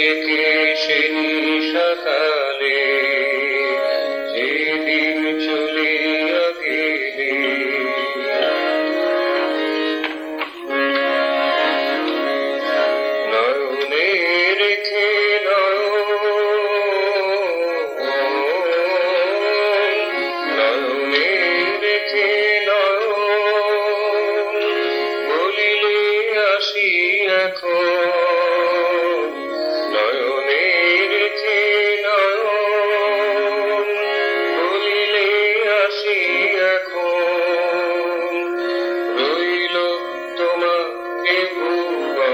থেকে সেই সকালে যেদিন চলিয়া গেলে, নয়নে রেখে নয়নে রেখে বলিলে আসি এখন, নয়নে রেখে বলিলে আসি এখন, রইল তোমাকে ভুবন,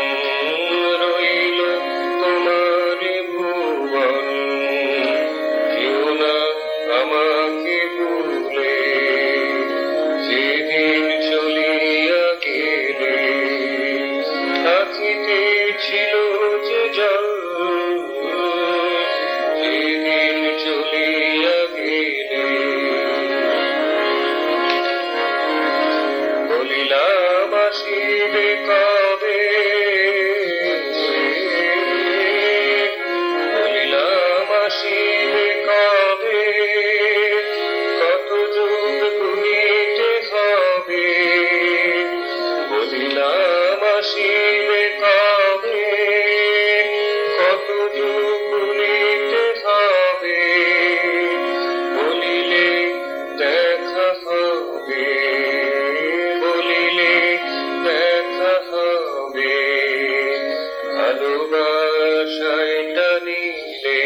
রইল তোমারে ভুবন, কেউ না আমাকে ভুলে যেদিন চলিয়া গেলে, থাকিতে ছিল যে জল যেদিন চলিয়া গেলে, বলিলাম আসিবে কবে, বলিলাম আসিবে কবে, কত যুগ গুনিতে হবে, বলিলাম আসিবে কবে, কত যুগ গুনিতে হবে, বলিলে দেখা হবে, বলিলে দেখা হবে, ভালোবাসায় টানিলে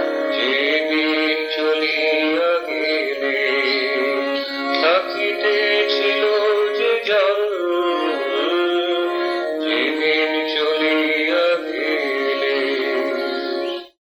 যেদিন চলিয়া গেলে, থাকিতে